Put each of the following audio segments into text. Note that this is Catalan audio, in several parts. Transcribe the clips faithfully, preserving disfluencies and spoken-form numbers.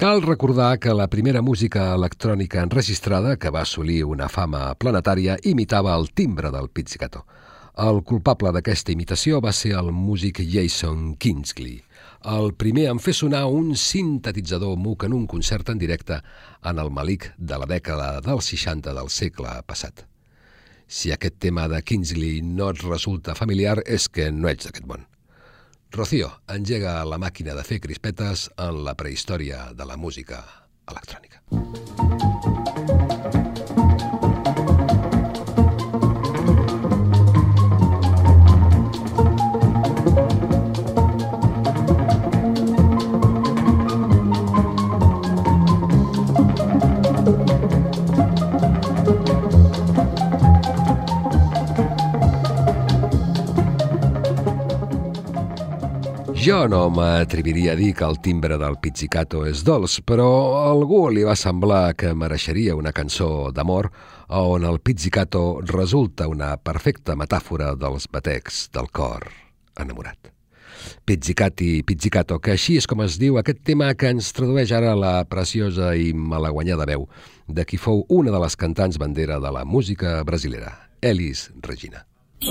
Cal recordar que la primera música electrònica enregistrada, que va assolir una fama planetària, imitava el timbre del pizzicato. El culpable d'aquesta imitació va ser el músic Jason Kingsley, el primer en fer sonar un sintetitzador Moog en un concert en directe en el Malik de la dècada dels seixanta del segle passat. Si aquest tema de Kingsley no et resulta familiar, és que no ets d'aquest món. Rocío engega la màquina de fer crispetes en la prehistòria de la música electrònica. Jo no m'atreviria a dir que el timbre del pizzicato és dolç, però a algú li va semblar que mereixeria una cançó d'amor on el pizzicato resulta una perfecta metàfora dels batecs del cor enamorat. Pizzicati, pizzicato, que així és com es diu aquest tema que ens tradueix ara la preciosa i malaguanyada veu de qui fou una de les cantants bandera de la música brasilera, Elis Regina.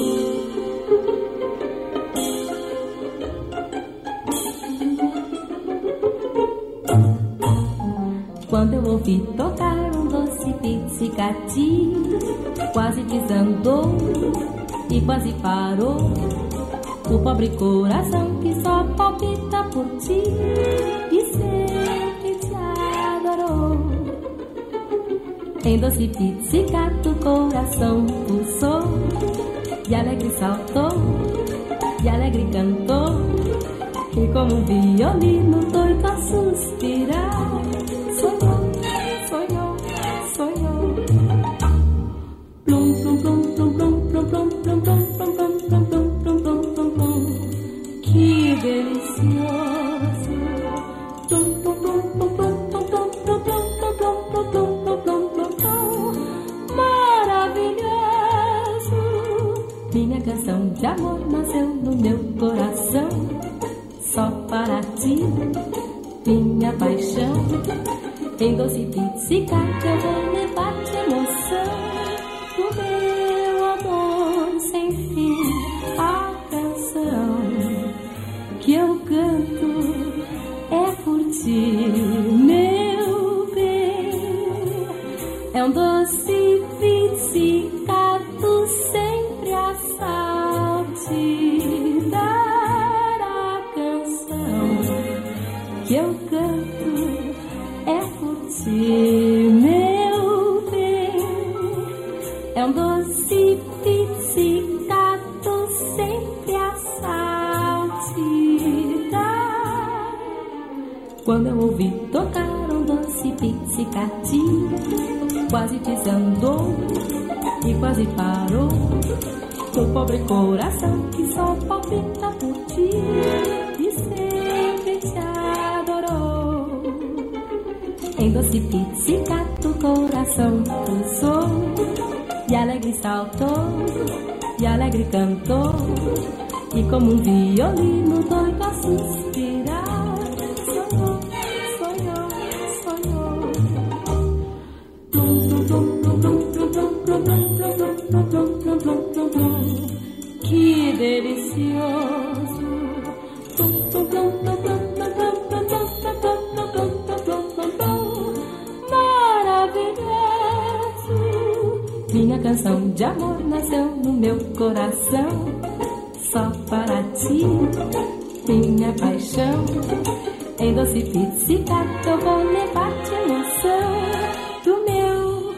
Quando eu ouvi tocar um doce pizzicati, quase desandou e quase parou o pobre coração que só palpita por ti e sempre te adorou. Em doce pizzicato o coração pulsou e alegre saltou e alegre cantou, e como um violino doido a suspirar, sonhou, sonhou, sonhou. Plum, plum, plum, plum, plum, plum, plum, plum, plum, plum, plum, plum, plum, plum, plum, plum. Que delicioso. Plum, plum, plum, plum, plum, plum, plum, plum, plum, plum, plum, plum, plum, plum. Maravilhoso. Minha canção de amor nasceu no meu coração, só para ti, minha paixão. Em doce pizzicato eu vou levar-te emoção do meu amor sem fim. A canção que eu canto é por ti, meu bem. É um doce pizzicato sempre a saltitar. A canção que eu canto é por ti, meu bem. É um doce pizzicato sempre a saltitar. Quando eu ouvi tocar um doce pizzicati, quase desandou e quase parou o pobre coração que só palpita por ti e sempre te adorou. Em doce pizzicato o coração pulsou e alegre saltou e alegre cantou, e como um violino doido a suspirar, sonhou, sonhou, sonhou. Plum, plum, plum, plum, plum, plum, plum, plum, plum, plum, plum, plum, plum. Que delicioso. Plum, plum, plum, plum, plum, plum, plum, plum, plum, plum, plum, plum, plum. Maravilhoso. Minha canção de amor nasceu no meu coração, só para ti, minha paixão. Em doce pizzicato eu vou levar-te emoção do meu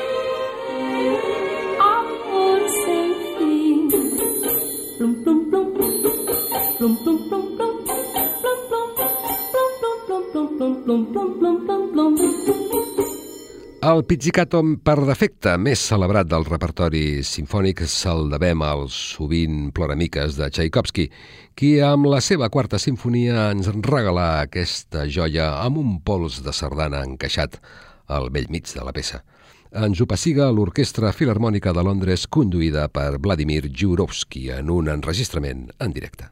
amor sem fim. Plum, plum, plum, plum, plum, plum, plum, plum, plum, plum, plum, plum, plum, plum, plum, plum, plum. El pizzicato per defecte més celebrat del repertori simfònic se'l devem als sovint ploramiques de Tchaikovsky, qui amb la seva quarta sinfonia ens regalà aquesta joia amb un pols de sardana encaixat al bell mig de la peça. Ens ho pessiga l'Orquestra Filharmònica de Londres, conduïda per Vladimir Jurowski en un enregistrament en directe.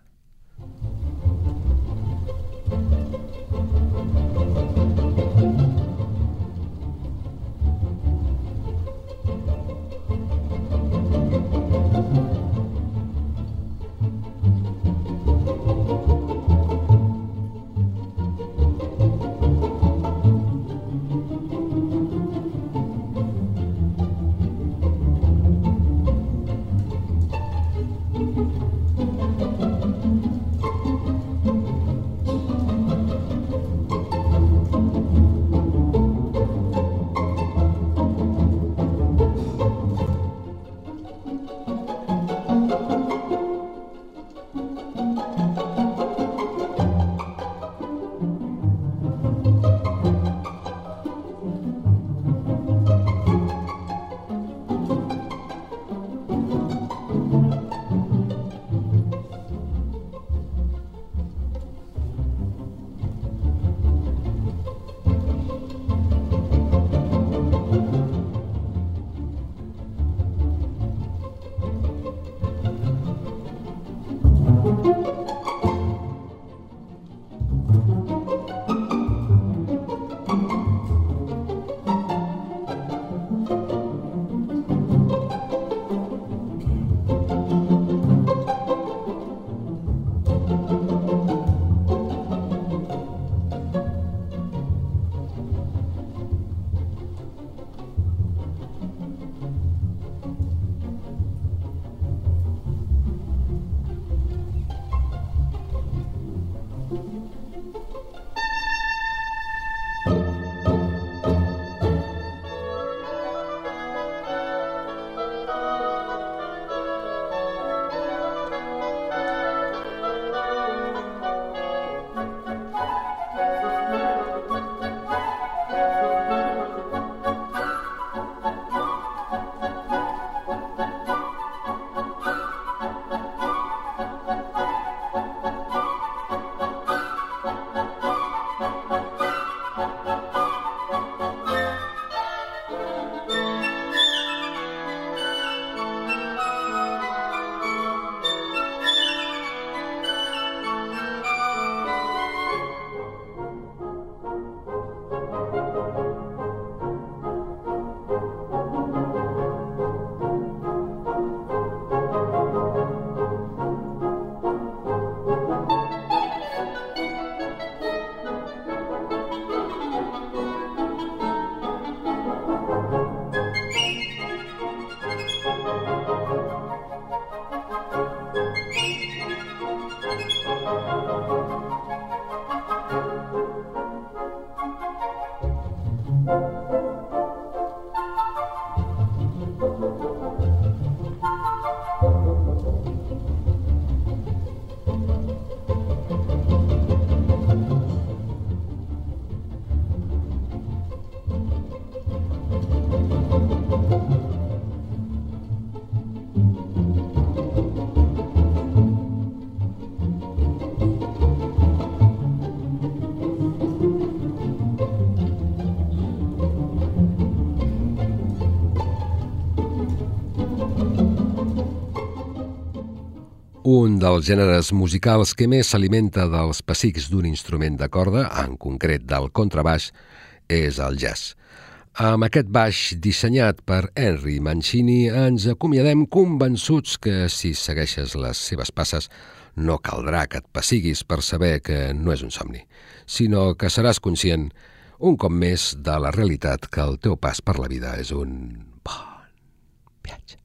Un dels gèneres musicals que més s'alimenta dels pessics d'un instrument de corda, en concret del contrabaix, és el jazz. Amb aquest baix dissenyat per Henry Mancini ens acomiadem convençuts que si segueixes les seves passes no caldrà que et pessiguis per saber que no és un somni, sinó que seràs conscient un cop més de la realitat que el teu pas per la vida és un bon viatge.